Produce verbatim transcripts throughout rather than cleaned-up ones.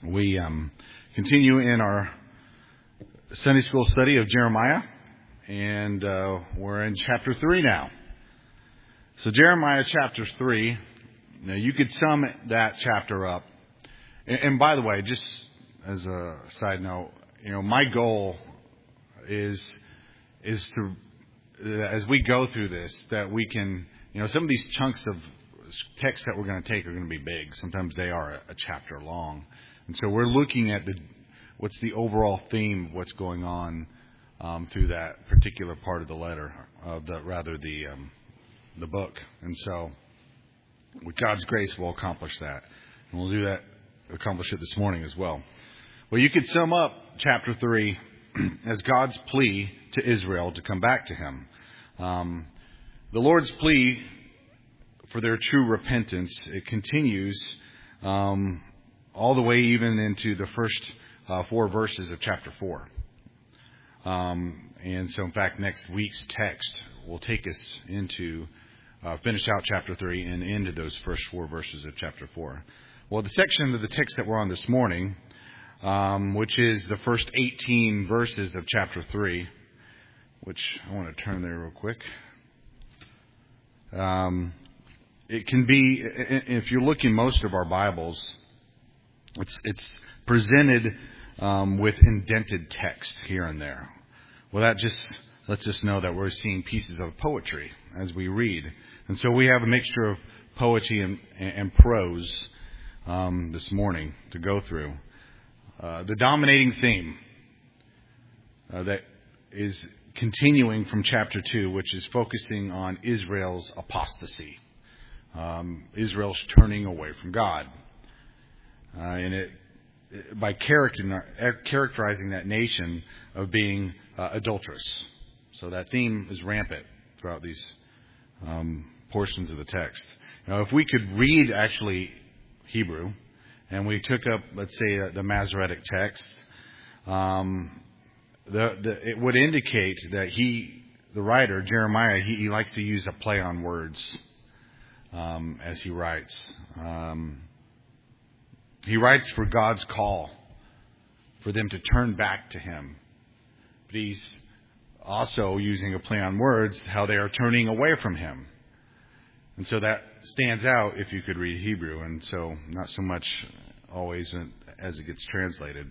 We um, continue in our Sunday school study of Jeremiah, and uh, we're in chapter three now. So Jeremiah chapter three, now you could sum that chapter up. And, and by the way, just as a side note, you know, my goal is is to, as we go through this, that we can, you know, some of these chunks of text that we're going to take are going to be big. Sometimes they are a, a chapter long. And so we're looking at the what's the overall theme of what's going on um, through that particular part of the letter, of the rather the um, the book. And so, with God's grace, we'll accomplish that, and we'll do that, accomplish it this morning as well. Well, you could sum up chapter three as God's plea to Israel to come back to Him. Um, the Lord's plea for their true repentance, it continues Um, all the way even into the first uh, four verses of chapter four. Um, and so, in fact, next week's text will take us into, uh, finish out chapter three and into those first four verses of chapter four. Well, the section of the text that we're on this morning, um, which is the first eighteen verses of chapter three, which I want to turn there real quick. Um, it can be, if you're looking most of our Bibles, It's it's presented um, with indented text here and there. Well, that just lets us know that we're seeing pieces of poetry as we read. And so we have a mixture of poetry and, and prose um, this morning to go through. Uh, the dominating theme uh, that is continuing from chapter two, which is focusing on Israel's apostasy, um, Israel's turning away from God. Uh, and it, by character, characterizing that nation of being uh, adulterous. So that theme is rampant throughout these um, portions of the text. Now, if we could read actually Hebrew, and we took up, let's say, uh, the Masoretic text, um, the, the, it would indicate that he, the writer, Jeremiah, he, he likes to use a play on words um, as he writes. Um, He writes for God's call, for them to turn back to Him. But he's also using a play on words, how they are turning away from Him. And so that stands out if you could read Hebrew, and so not so much always as it gets translated.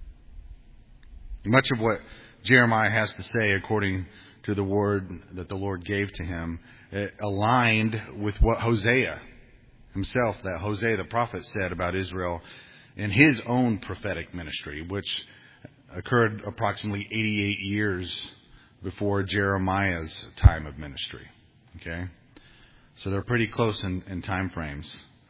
Much of what Jeremiah has to say, according to the word that the Lord gave to him, it aligned with what Hosea himself, that Hosea the prophet, said about Israel in his own prophetic ministry, which occurred approximately eighty-eight years before Jeremiah's time of ministry. Okay? So they're pretty close in, in time frames.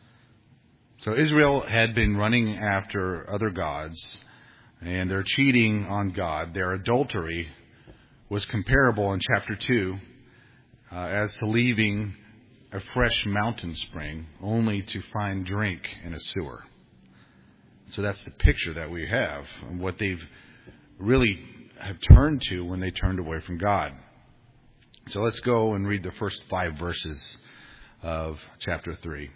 So Israel had been running after other gods, and they're cheating on God. Their adultery was comparable in chapter two uh, as to leaving a fresh mountain spring only to find drink in a sewer. So that's the picture that we have and what they've really have turned to when they turned away from God. So let's go and read the first five verses of chapter three.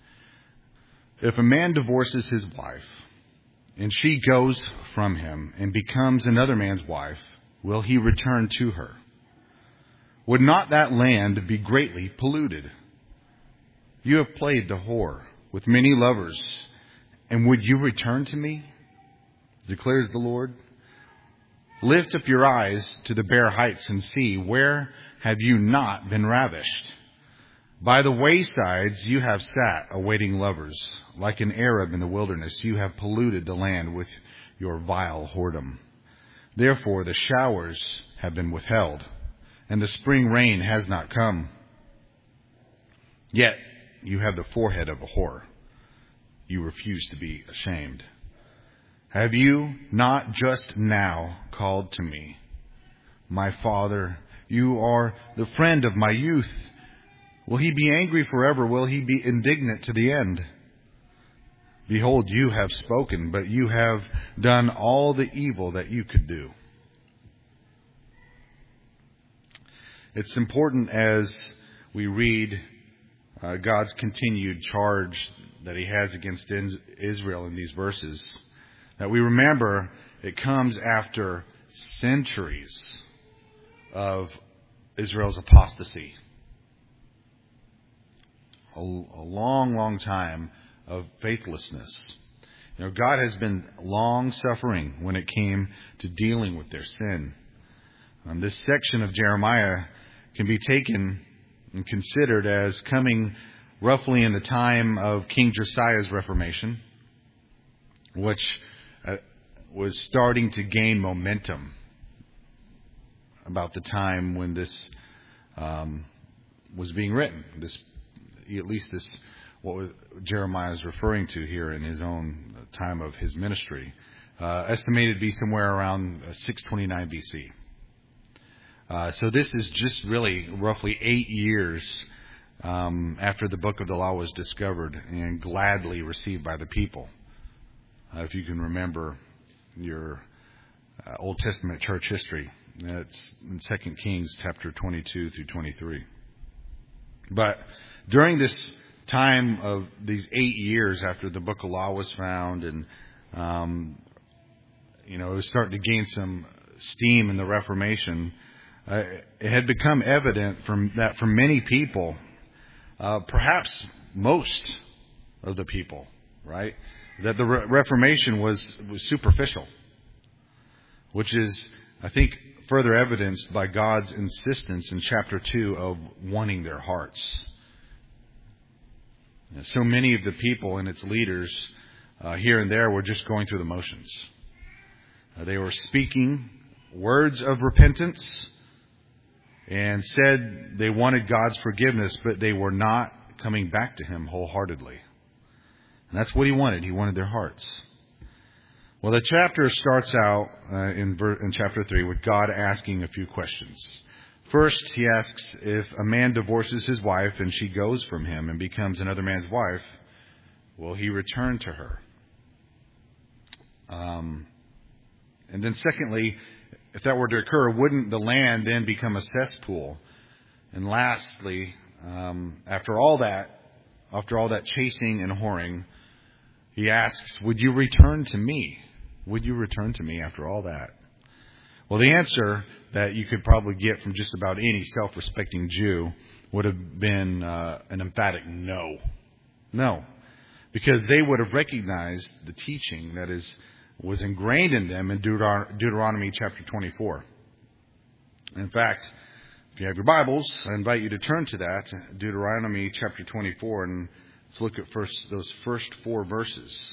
If a man divorces his wife and she goes from him and becomes another man's wife, will he return to her? Would not that land be greatly polluted? You have played the whore with many lovers, and would you return to me? Declares the Lord. Lift up your eyes to the bare heights and see, where have you not been ravished? By the waysides you have sat awaiting lovers. Like an Arab in the wilderness, you have polluted the land with your vile whoredom. Therefore the showers have been withheld, and the spring rain has not come. Yet you have the forehead of a whore. You refuse to be ashamed. Have you not just now called to me, my father? You are the friend of my youth. Will he be angry forever? Will he be indignant to the end? Behold, you have spoken, but you have done all the evil that you could do. It's important as we read uh, God's continued charge that He has against Israel in these verses, that we remember it comes after centuries of Israel's apostasy. A, a long, long time of faithlessness. You know, God has been long-suffering when it came to dealing with their sin. Um, this section of Jeremiah can be taken and considered as coming roughly in the time of King Josiah's Reformation, which uh, was starting to gain momentum about the time when this um, was being written. This, at least this, what was, Jeremiah is referring to here in his own time of his ministry, uh, estimated to be somewhere around six twenty-nine B C. Uh, so this is just really roughly eight years um, after the book of the law was discovered and gladly received by the people. Uh, if you can remember your uh, Old Testament church history, that's in Second Kings chapter twenty-two through twenty-three. But during this time of these eight years after the book of law was found, and um, you know, it was starting to gain some steam in the Reformation. Uh, it had become evident from that for many people, uh, perhaps most of the people, right, that the Re- Reformation was, was superficial, which is, I think, further evidenced by God's insistence in chapter two of wanting their hearts. And so many of the people and its leaders uh, here and there were just going through the motions. Uh, they were speaking words of repentance and said they wanted God's forgiveness, but they were not coming back to Him wholeheartedly. And that's what He wanted. He wanted their hearts. Well, the chapter starts out uh, in, ver- in chapter three with God asking a few questions. First, He asks if a man divorces his wife and she goes from him and becomes another man's wife, will he return to her? Um, and then secondly, if that were to occur, wouldn't the land then become a cesspool? And lastly, um, after all that, after all that chasing and whoring, He asks, would you return to me? Would you return to me after all that? Well, the answer that you could probably get from just about any self-respecting Jew would have been uh, an emphatic no. No. Because they would have recognized the teaching that is was ingrained in them in Deuter- Deuteronomy chapter twenty-four. In fact, if you have your Bibles, I invite you to turn to that, Deuteronomy chapter twenty-four, and let's look at first those first four verses.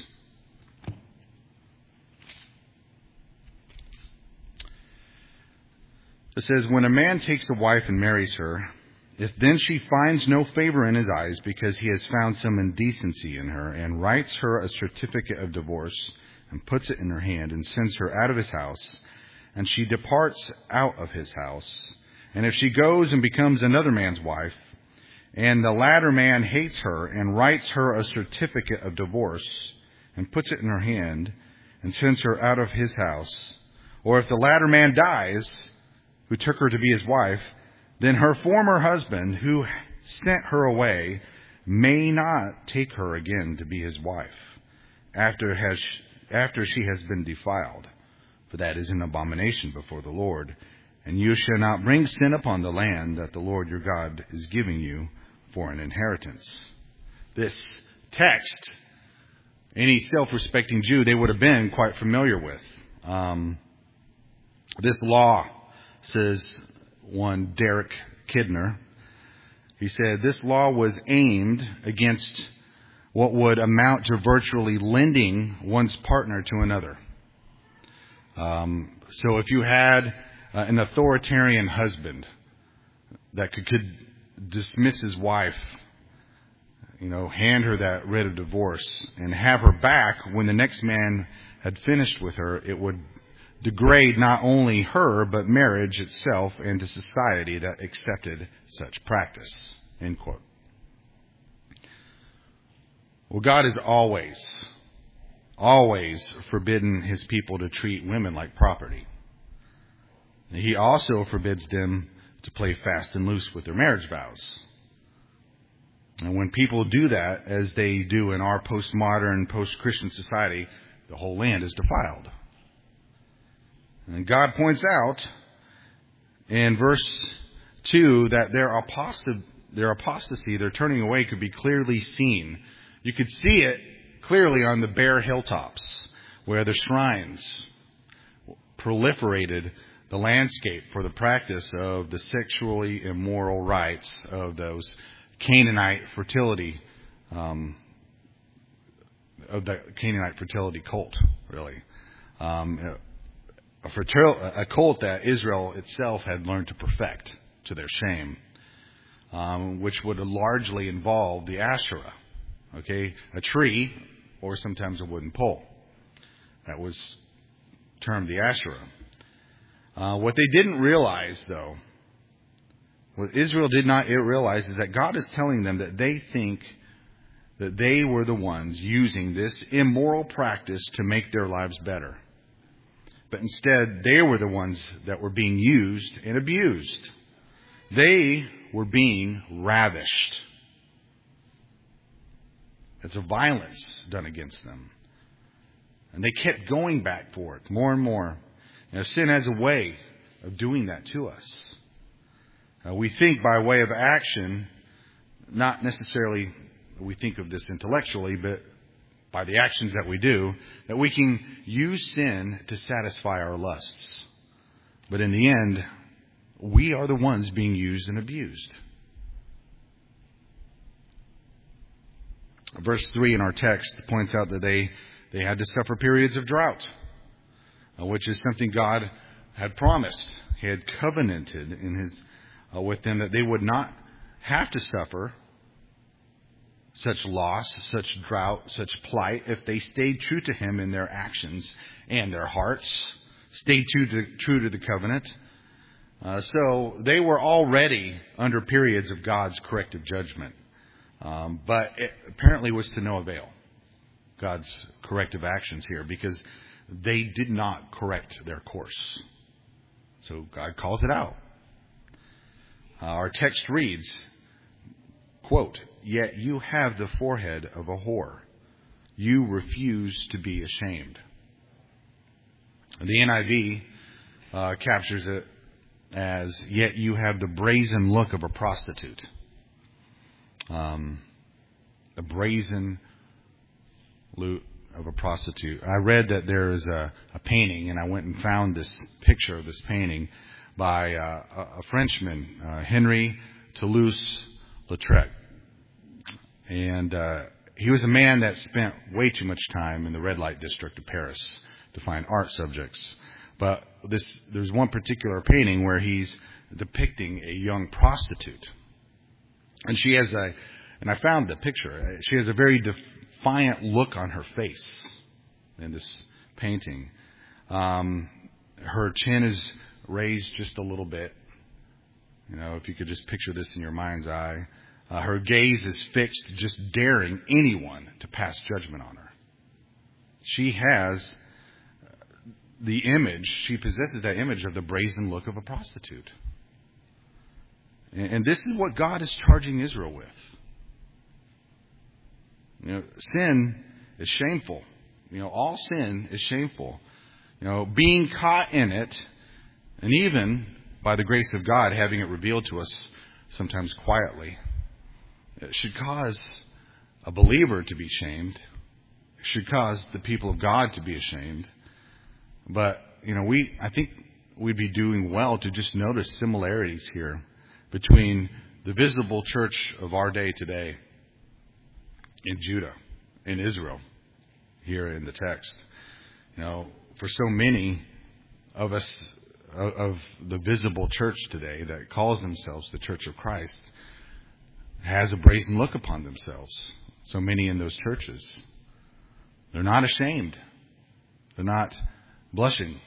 It says, when a man takes a wife and marries her, if then she finds no favor in his eyes because he has found some indecency in her, and writes her a certificate of divorce, and puts it in her hand, and sends her out of his house, and she departs out of his house, and if she goes and becomes another man's wife, and the latter man hates her, and writes her a certificate of divorce, and puts it in her hand, and sends her out of his house, or if the latter man dies, who took her to be his wife, then her former husband, who sent her away, may not take her again to be his wife, after has after she has been defiled. For that is an abomination before the Lord. And you shall not bring sin upon the land that the Lord your God is giving you for an inheritance. This text, any self-respecting Jew, they would have been quite familiar with. Um, this law, says one Derek Kidner, he said, this law was aimed against what would amount to virtually lending one's partner to another. Um, so if you had uh, an authoritarian husband that could, could dismiss his wife, you know, hand her that writ of divorce and have her back when the next man had finished with her, it would degrade not only her, but marriage itself and the society that accepted such practice. End quote. Well, God has always, always forbidden His people to treat women like property. He also forbids them to play fast and loose with their marriage vows. And when people do that, as they do in our postmodern, post-Christian society, the whole land is defiled. And God points out in verse two that their apostasy, their apostasy, their turning away could be clearly seen. You could see it clearly on the bare hilltops where the shrines proliferated the landscape for the practice of the sexually immoral rites of those Canaanite fertility, um, of the Canaanite fertility cult, really. Um, a, fertil- a cult that Israel itself had learned to perfect to their shame, um, which would largely involve the Asherah, okay, a tree or sometimes a wooden pole. That was termed the Asherah. Uh, what they didn't realize, though, what Israel did not realize is that God is telling them that they think that they were the ones using this immoral practice to make their lives better. But instead, they were the ones that were being used and abused. They were being ravished. It's a violence done against them. And they kept going back for it more and more. Now, sin has a way of doing that to us. Uh, we think by way of action, not necessarily we think of this intellectually, but by the actions that we do, that we can use sin to satisfy our lusts. But in the end, we are the ones being used and abused. Verse three in our text points out that they, they had to suffer periods of drought, which is something God had promised. He had covenanted in his uh, with them that they would not have to suffer such loss, such drought, such plight if they stayed true to him in their actions and their hearts, stayed true to, true to the covenant. Uh, so they were already under periods of God's corrective judgment. Um, but it apparently was to no avail, God's corrective actions here, because they did not correct their course. So God calls it out. Uh, our text reads, quote, "Yet you have the forehead of a whore. You refuse to be ashamed." And the N I V uh, captures it as, "Yet you have the brazen look of a prostitute." Um, a brazen look of a prostitute. I read that there is a, a painting, and I went and found this picture of this painting by uh, a, a Frenchman, uh, Henri Toulouse-Lautrec. And uh, he was a man that spent way too much time in the red light district of Paris to find art subjects. But this, there's one particular painting where he's depicting a young prostitute. And she has a, and I found the picture, she has a very defiant look on her face in this painting. Um, her chin is raised just a little bit. You know, if you could just picture this in your mind's eye. Uh, her gaze is fixed, just daring anyone to pass judgment on her. She has the image, she possesses that image of the brazen look of a prostitute. And, and this is what God is charging Israel with. You know, sin is shameful. You know, all sin is shameful. You know, being caught in it, and even by the grace of God, having it revealed to us sometimes quietly, it should cause a believer to be shamed. It should cause the people of God to be ashamed. But, you know, we I think we'd be doing well to just notice similarities here between the visible church of our day today in Judah, in Israel, here in the text. You know, for so many of us, of the visible church today that calls themselves the Church of Christ, has a brazen look upon themselves. So many in those churches. They're not ashamed. They're not blushing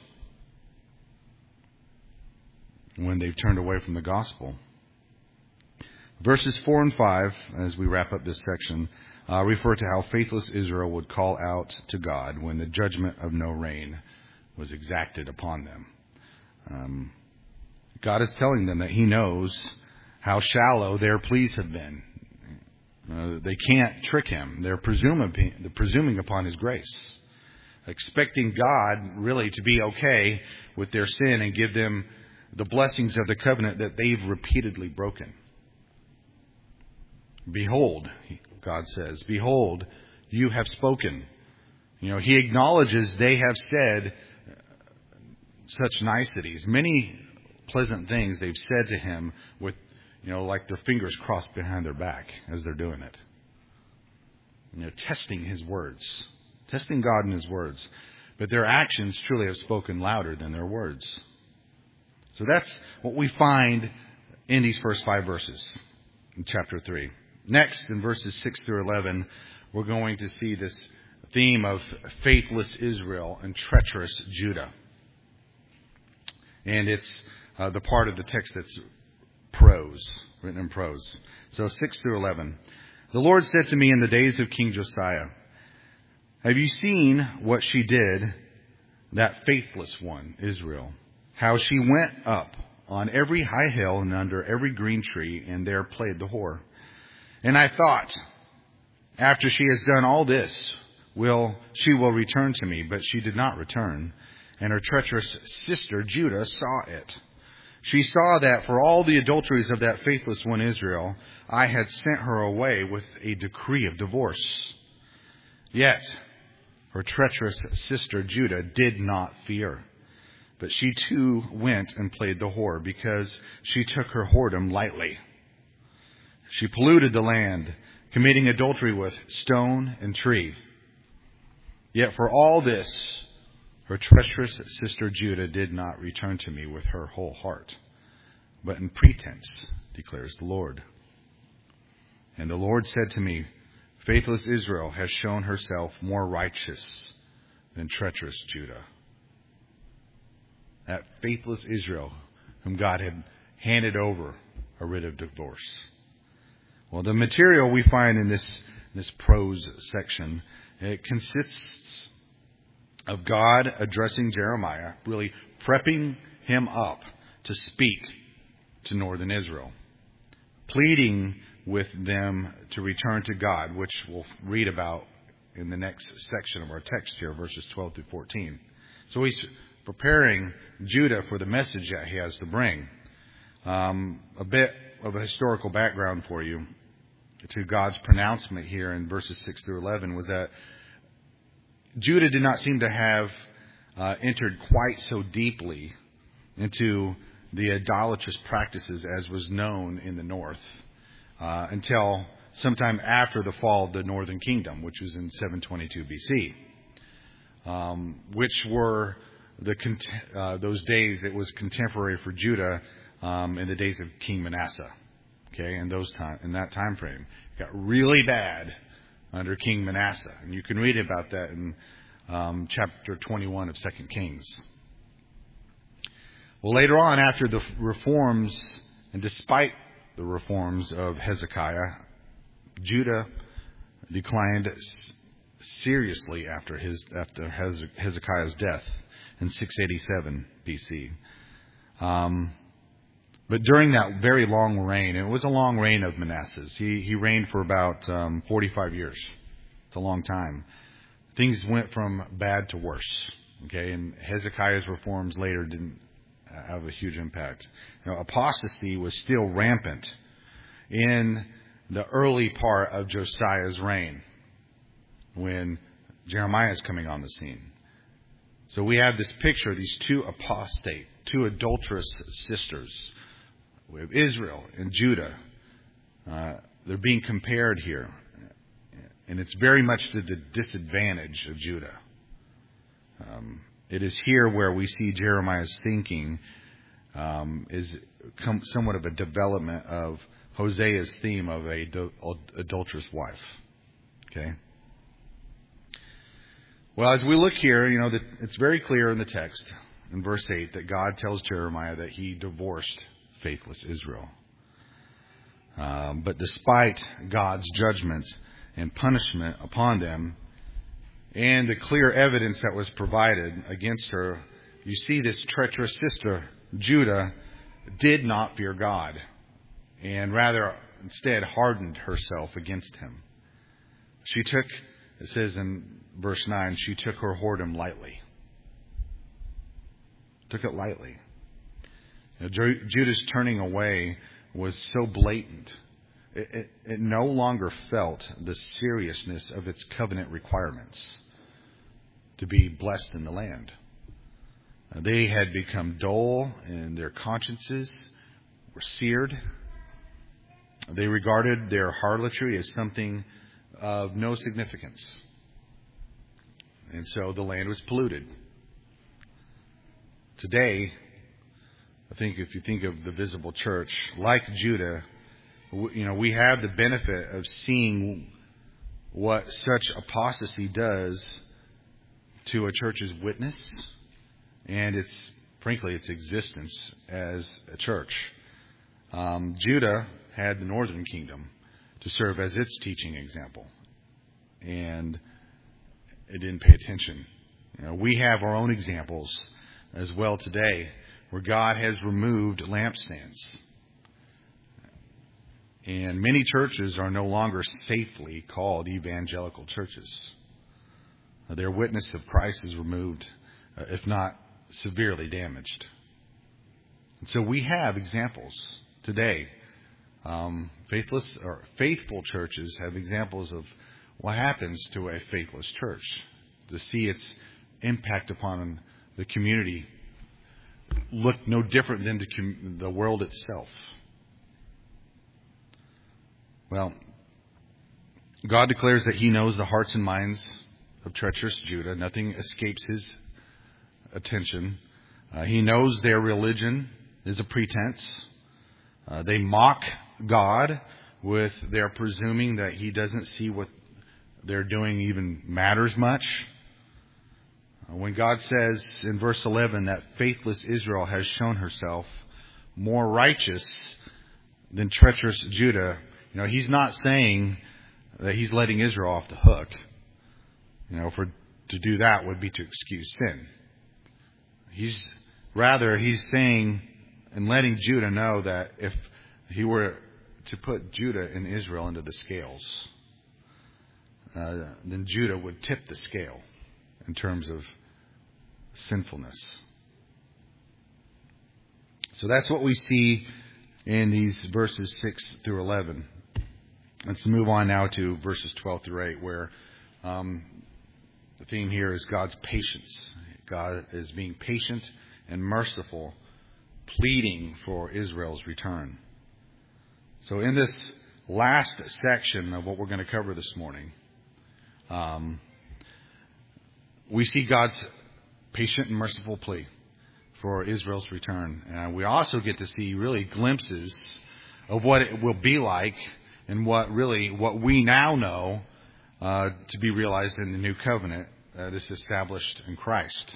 when they've turned away from the gospel. Verses four and five, as we wrap up this section, uh, refer to how faithless Israel would call out to God when the judgment of no rain was exacted upon them. Um, God is telling them that He knows how shallow their pleas have been. Uh, they can't trick Him. They're presuming, they're presuming upon His grace. expecting God really to be okay with their sin and give them the blessings of the covenant that they've repeatedly broken. Behold, God says, behold, you have spoken. You know, he acknowledges they have said such niceties, many pleasant things they've said to him with, you know, like their fingers crossed behind their back as they're doing it. You know, testing his words, testing God in his words. But their actions truly have spoken louder than their words. So that's what we find in these first five verses in chapter three. Next, in verses six through eleven, we're going to see this theme of faithless Israel and treacherous Judah. And it's uh, the part of the text that's prose, written in prose. So six through eleven. The Lord said to me in the days of King Josiah, have you seen what she did, that faithless one, Israel? How she went up on every high hill and under every green tree, and there played the whore. And I thought, after she has done all this, will she will return to me. But she did not return. And her treacherous sister Judah saw it. She saw that for all the adulteries of that faithless one Israel, I had sent her away with a decree of divorce. Yet her treacherous sister Judah did not fear. But she too went and played the whore, because she took her whoredom lightly. She polluted the land, committing adultery with stone and tree. Yet for all this, her treacherous sister Judah did not return to me with her whole heart, but in pretense, declares the Lord. And the Lord said to me, faithless Israel has shown herself more righteous than treacherous Judah. That faithless Israel, whom God had handed over a writ of divorce. Well, the material we find in this, this prose section, it consists of God addressing Jeremiah, really prepping him up to speak to northern Israel, pleading with them to return to God, which we'll read about in the next section of our text here, verses twelve through fourteen. So he's preparing Judah for the message that he has to bring. Um, a bit of a historical background for you to God's pronouncement here in verses six through eleven was that Judah did not seem to have uh, entered quite so deeply into the idolatrous practices as was known in the north uh, until sometime after the fall of the northern kingdom, which was in seven twenty-two B C, um, which were the uh, those days. It was contemporary for Judah um, in the days of King Manasseh. Okay, in those time in that time frame, it got really bad under King Manasseh, and you can read about that in um, chapter twenty-one of Second Kings. Well, later on, after the reforms, and despite the reforms of Hezekiah, Judah declined seriously after his after Hezekiah's death in six eighty-seven B C. Um, but during that very long reign, and it was a long reign of Manasseh's, he he reigned for about um, forty-five years. It's a long time. Things went from bad to worse. Okay, and Hezekiah's reforms later didn't have a huge impact. You know, apostasy was still rampant in the early part of Josiah's reign when Jeremiah is coming on the scene. So we have this picture, these two apostate, two adulterous sisters. We have Israel and Judah. Uh, they're being compared here. And it's very much to the disadvantage of Judah. Um, it is here where we see Jeremiah's thinking um, is come, somewhat of a development of Hosea's theme of a do, adulterous wife. Okay. Well, as we look here, you know, that it's very clear in the text, in verse eight, that God tells Jeremiah that he divorced faithless Israel. Um, but despite God's judgment and punishment upon them, and the clear evidence that was provided against her, you see this treacherous sister, Judah, did not fear God, and rather instead hardened herself against him. She took It says in verse nine, she took her whoredom lightly. Took it lightly. You know, Judah's turning away was so blatant. It, it, it no longer felt the seriousness of its covenant requirements to be blessed in the land. Uh, they had become dull, and their consciences were seared. They regarded their harlotry as something of no significance. And so the land was polluted. Today, I think if you think of the visible church, like Judah, you know, we have the benefit of seeing what such apostasy does to a church's witness and its, frankly, its existence as a church. Um, Judah had the northern kingdom to serve as its teaching example, and it didn't pay attention. You know, we have our own examples as well today, where God has removed lampstands. And many churches are no longer safely called evangelical churches. Their witness of Christ is removed, if not severely damaged. And so we have examples today. Um, faithless or faithful churches have examples of what happens to a faithless church, to see its impact upon the community look no different than the, com- the world itself. Well, God declares that He knows the hearts and minds of treacherous Judah. Nothing escapes His attention. Uh, he knows their religion is a pretense. Uh, they mock God with their presuming that He doesn't see what they're doing even matters much. Uh, when God says in verse eleven that faithless Israel has shown herself more righteous than treacherous Judah, you know, He's not saying that He's letting Israel off the hook. You know, for to do that would be to excuse sin. He's rather He's saying and letting Judah know that if He were to put Judah and Israel into the scales, uh, then Judah would tip the scale in terms of sinfulness. So that's what we see in these verses six through eleven. Let's move on now to verses twelve through eight, where um, the theme here is God's patience. God is being patient and merciful, pleading for Israel's return. So in this last section of what we're going to cover this morning, um, we see God's patient and merciful plea for Israel's return. And we also get to see really glimpses of what it will be like and what really what we now know uh, to be realized in the new covenant that is established in Christ.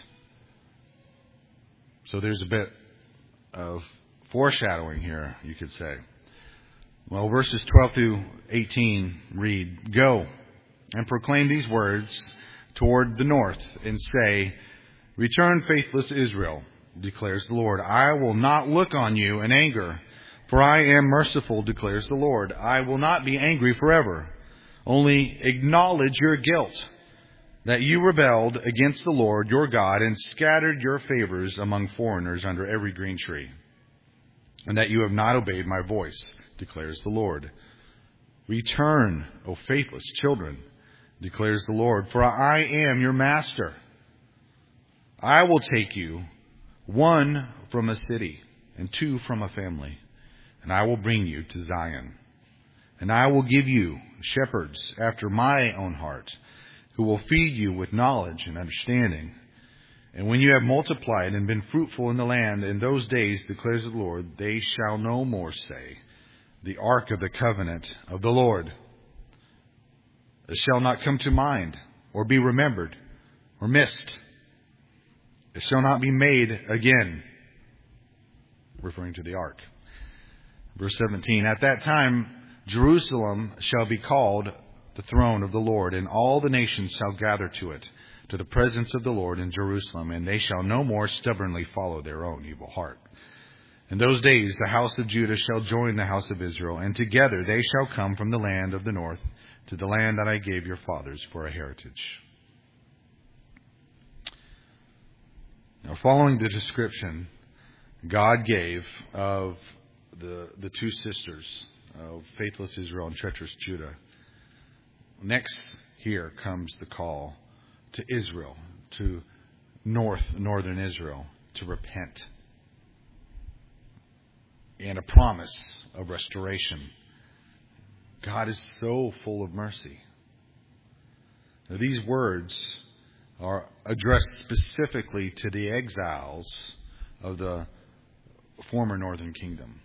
So there's a bit of foreshadowing here, you could say. Well, verses twelve through eighteen read, "Go and proclaim these words toward the north and say, 'Return, faithless Israel, declares the Lord. I will not look on you in anger, for I am merciful, declares the Lord. I will not be angry forever. Only acknowledge your guilt, that you rebelled against the Lord your God and scattered your favors among foreigners under every green tree, and that you have not obeyed my voice, declares the Lord. Return, O faithless children, declares the Lord, for I am your master. I will take you, one from a city and two from a family, and I will bring you to Zion. And I will give you shepherds after my own heart, who will feed you with knowledge and understanding. And when you have multiplied and been fruitful in the land, in those days, declares the Lord, they shall no more say, the ark of the covenant of the Lord. It shall not come to mind, or be remembered, or missed. It shall not be made again,' referring to the ark. Verse seventeen, 'At that time Jerusalem shall be called the throne of the Lord, and all the nations shall gather to it, to the presence of the Lord in Jerusalem, and they shall no more stubbornly follow their own evil heart. In those days the house of Judah shall join the house of Israel, and together they shall come from the land of the north to the land that I gave your fathers for a heritage. Now, following the description God gave of the, the two sisters of faithless Israel and treacherous Judah, next here comes the call to Israel, to north, northern Israel, to repent. And a promise of restoration. God is so full of mercy. Now, these words are addressed specifically to the exiles of the former northern kingdom.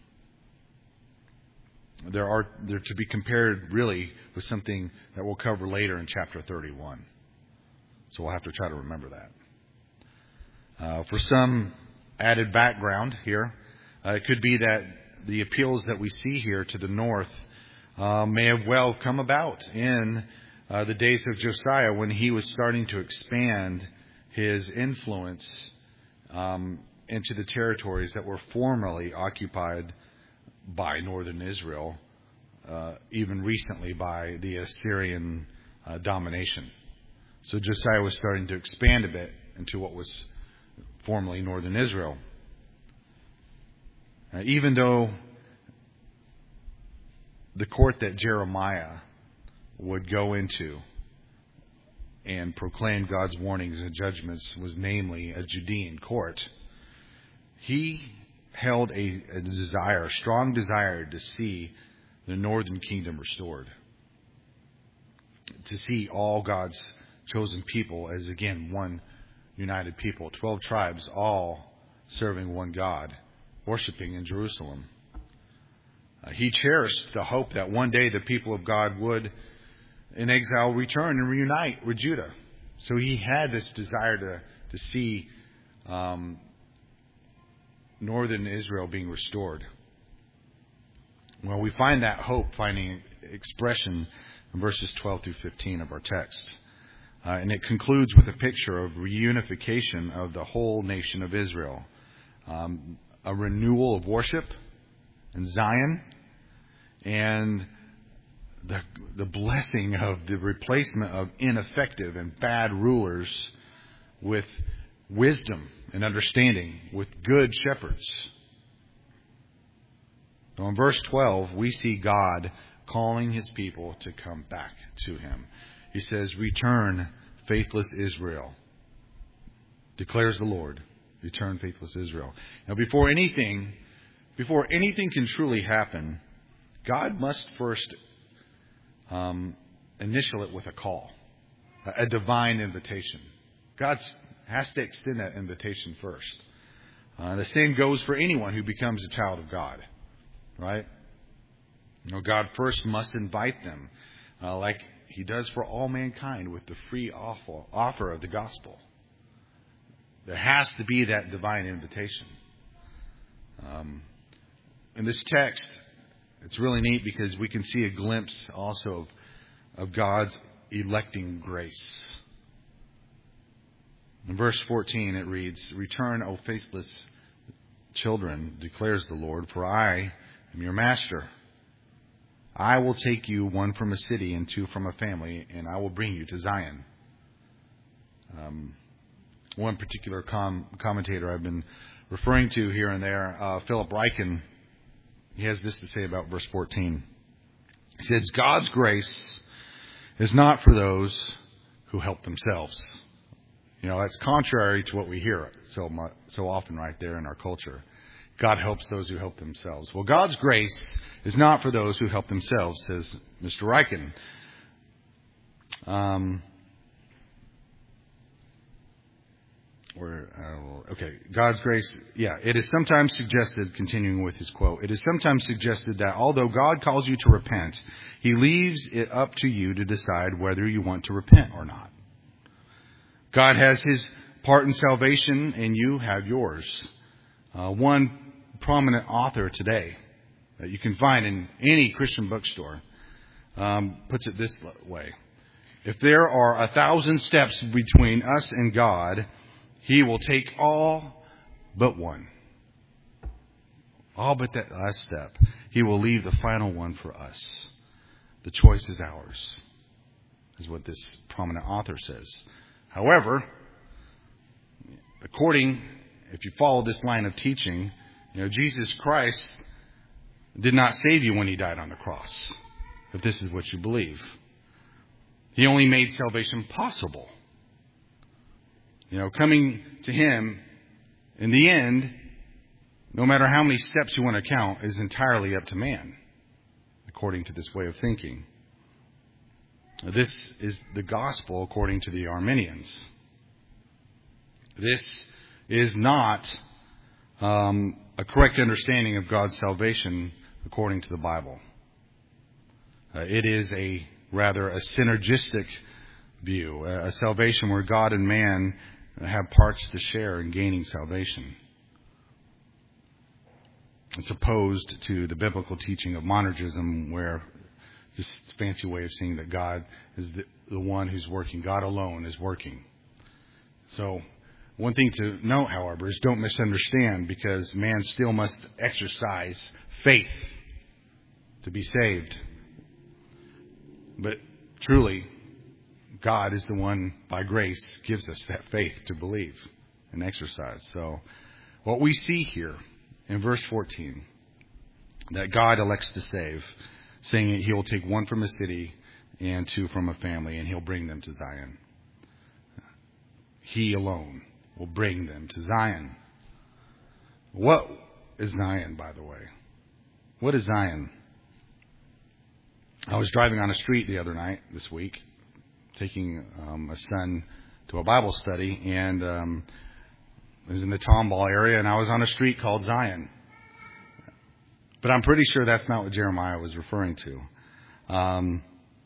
There are they're to be compared really with something that we'll cover later in chapter thirty-one. So we'll have to try to remember that. Uh, for some added background here, uh, it could be that the appeals that we see here to the north uh, may have well come about in uh, the days of Josiah, when he was starting to expand his influence um, into the territories that were formerly occupied by northern Israel, uh, even recently by the Assyrian uh, domination. So Josiah was starting to expand a bit into what was formerly northern Israel. Uh, even though the court that Jeremiah would go into and proclaim God's warnings and judgments was namely a Judean court, he held a, a desire, a strong desire to see the northern kingdom restored. To see all God's chosen people as, again, one united people. Twelve tribes, all serving one God, worshiping in Jerusalem. Uh, he cherished the hope that one day the people of God would, in exile, return and reunite with Judah. So he had this desire to, to see um, northern Israel being restored. Well, we find that hope finding expression in verses twelve through fifteen of our text. Uh, and it concludes with a picture of reunification of the whole nation of Israel. Um, a renewal of worship in Zion, and the, the blessing of the replacement of ineffective and bad rulers with wisdom and understanding, with good shepherds. So in verse twelve, we see God calling his people to come back to him. He says, "Return, faithless Israel, declares the Lord. Return, faithless Israel." Now, before anything, before anything can truly happen, God must first um, initial it with a call, a, a divine invitation. God has to extend that invitation first. Uh, the same goes for anyone who becomes a child of God, right? You know, God first must invite them, uh, like he does for all mankind with the free offer, offer of the gospel. There has to be that divine invitation. Um, in this text, it's really neat because we can see a glimpse also of, of God's electing grace. In verse fourteen, it reads, "Return, O faithless children, declares the Lord, for I am your master. I will take you, one from a city and two from a family, and I will bring you to Zion." Um, one particular com- commentator I've been referring to here and there, uh, Philip Ryken, he has this to say about verse fourteen. He says, "God's grace is not for those who help themselves." You know, that's contrary to what we hear so much, so often right there in our culture. God helps those who help themselves. Well, God's grace is not for those who help themselves, says Mister Ryken. Um, or, uh, okay, God's grace, yeah, it is sometimes suggested, continuing with his quote, "It is sometimes suggested that although God calls you to repent, he leaves it up to you to decide whether you want to repent or not. God has his part in salvation, and you have yours." Uh, one prominent author today that you can find in any Christian bookstore um, puts it this way: "If there are a thousand steps between us and God, he will take all but one. All but that last step. He will leave the final one for us. The choice is ours." is what this prominent author says. However, according, if you follow this line of teaching, you know, Jesus Christ did not save you when he died on the cross, if this is what you believe. He only made salvation possible. You know, coming to him, in the end, no matter how many steps you want to count, is entirely up to man, according to this way of thinking. This is the gospel according to the Arminians. This is not um, a correct understanding of God's salvation according to the Bible. Uh, it is a rather a synergistic view, a, a salvation where God and man have parts to share in gaining salvation. It's opposed to the biblical teaching of monergism, where this fancy way of saying that God is the, the one who's working. God alone is working. So, one thing to note, however, is don't misunderstand, because man still must exercise faith to be saved. But truly, God is the one, by grace, gives us that faith to believe and exercise. So, what we see here in verse fourteen, that God elects to save, saying that he will take one from a city and two from a family, and he'll bring them to Zion. He alone will bring them to Zion. What is Zion, by the way? What is Zion? I was driving on a street the other night, this week, taking um, a son to a Bible study, and um, I was in the Tomball area, and I was on a street called Zion. But I'm pretty sure that's not what Jeremiah was referring to. Um,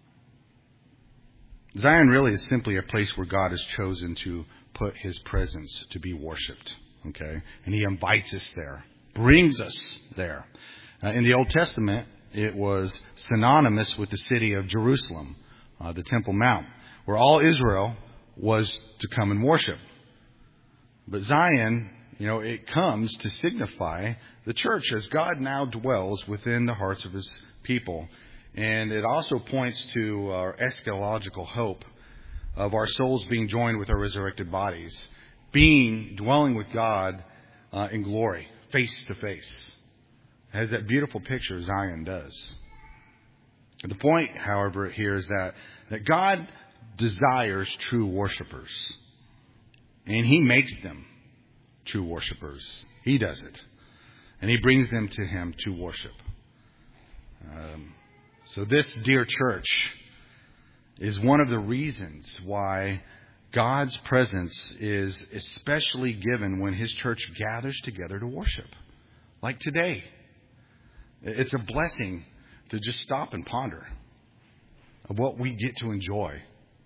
Zion really is simply a place where God has chosen to put his presence to be worshipped. Okay? And he invites us there, brings us there. Uh, in the Old Testament, it was synonymous with the city of Jerusalem, uh, the Temple Mount, where all Israel was to come and worship. But Zion, you know, it comes to signify the church, as God now dwells within the hearts of his people. And it also points to our eschatological hope of our souls being joined with our resurrected bodies, being, dwelling with God uh, in glory, face to face. It has that beautiful picture Zion does. The point, however, here is that, that God desires true worshipers. And he makes them true worshipers. He does it. And he brings them to him to worship. Um, so this, dear church, is one of the reasons why God's presence is especially given when his church gathers together to worship. Like today. It's a blessing to just stop and ponder of what we get to enjoy.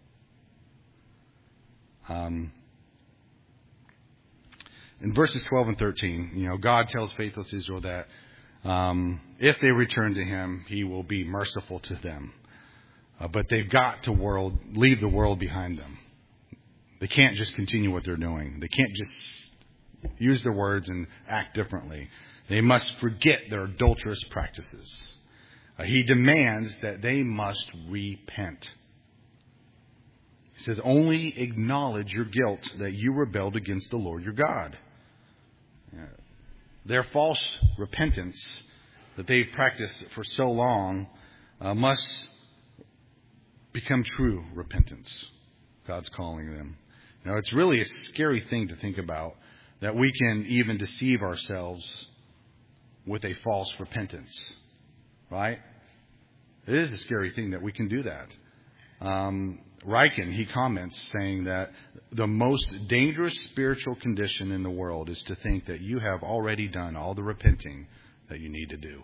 Um, in verses twelve and thirteen, you know, God tells faithless Israel that um, if they return to him, he will be merciful to them. Uh, but they've got to world leave the world behind them. They can't just continue what they're doing. They can't just use their words and act differently. They must forget their adulterous practices. Uh, he demands that they must repent. He says, only acknowledge your guilt that you rebelled against the Lord your God. Uh, their false repentance that they've practiced for so long uh, must become true repentance. God's calling them. Now, it's really a scary thing to think about, that we can even deceive ourselves with a false repentance, right? It is a scary thing that we can do that. Um, Ryken, he comments saying that the most dangerous spiritual condition in the world is to think that you have already done all the repenting that you need to do.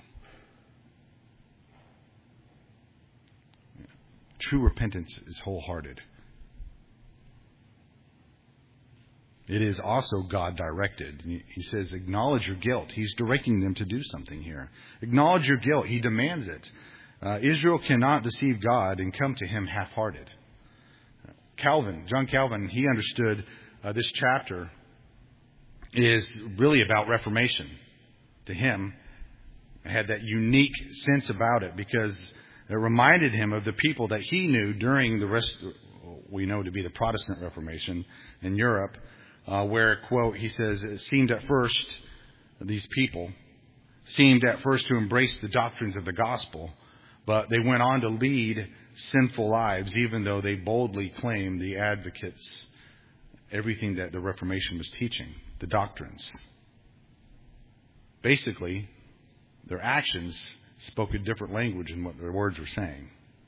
True repentance is wholehearted. It is also God-directed. He says, acknowledge your guilt. He's directing them to do something here. Acknowledge your guilt. He demands it. Uh, Israel cannot deceive God and come to him half-hearted. Calvin, John Calvin, he understood uh, this chapter is really about Reformation. To him, it had that unique sense about it, because It reminded him of the people that he knew during the rest, we know to be the Protestant Reformation in Europe, uh, where, quote, he says, it seemed at first, these people seemed at first to embrace the doctrines of the gospel, but they went on to lead sinful lives, even though they boldly claimed the advocates, everything that the Reformation was teaching, the doctrines. Basically, their actions spoke a different language than what their words were saying.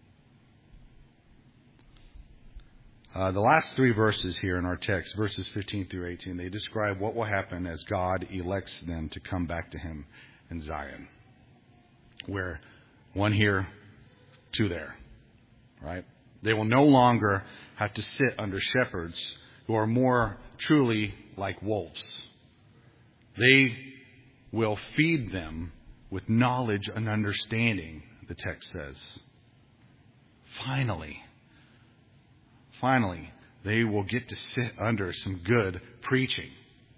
Uh, the last three verses here in our text, verses fifteen through eighteen, they describe what will happen as God elects them to come back to Him in Zion. Where one here, two there. Right? They will no longer have to sit under shepherds who are more truly like wolves. They will feed them with knowledge and understanding, the text says. Finally, finally, they will get to sit under some good preaching.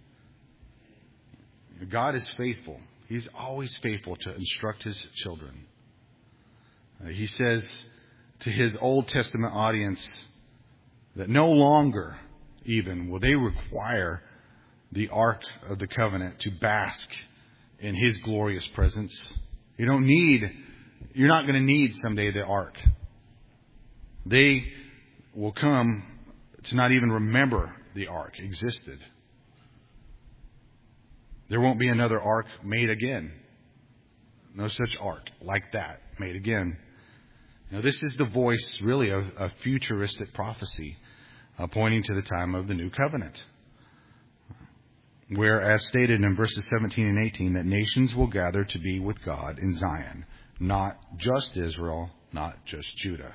God is faithful. He's always faithful to instruct His children. Uh, he says to His Old Testament audience that no longer even will they require the Ark of the Covenant to bask in His glorious presence. You don't need, you're not going to need someday the Ark. They will come to not even remember the Ark existed. There won't be another Ark made again. No such Ark like that made again. Now, this is the voice, really, of a futuristic prophecy uh, pointing to the time of the New Covenant. Where, as stated in verses seventeen and eighteen, that nations will gather to be with God in Zion. Not just Israel, not just Judah.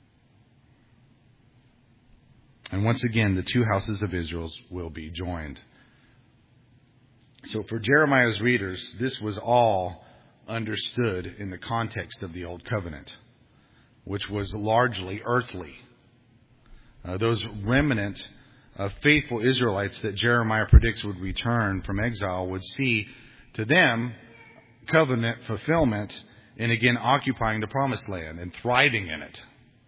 And once again, the two houses of Israel will be joined. So for Jeremiah's readers, this was all understood in the context of the Old Covenant, which was largely earthly. Uh, those remnant of faithful Israelites that Jeremiah predicts would return from exile would see to them covenant fulfillment and again occupying the promised land and thriving in it.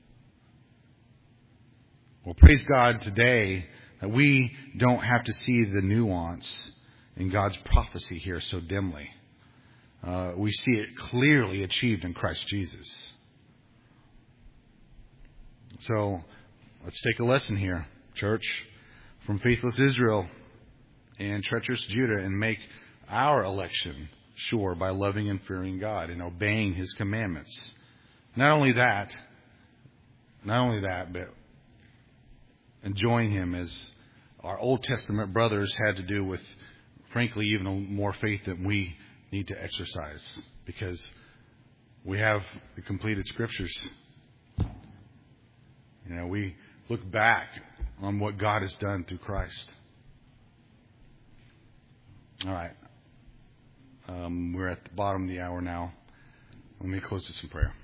Well, praise God today that we don't have to see the nuance in God's prophecy here so dimly. Uh, we see it clearly achieved in Christ Jesus. So let's take a lesson here, church, from faithless Israel and treacherous Judah, and make our election sure by loving and fearing God and obeying His commandments. Not only that, not only that, but enjoying Him as our Old Testament brothers had to do with, frankly, even more faith than we need to exercise, because we have the completed Scriptures. You know, we look back on what God has done through Christ. All right. Um, we're at the bottom of the hour now. Let me close this in prayer.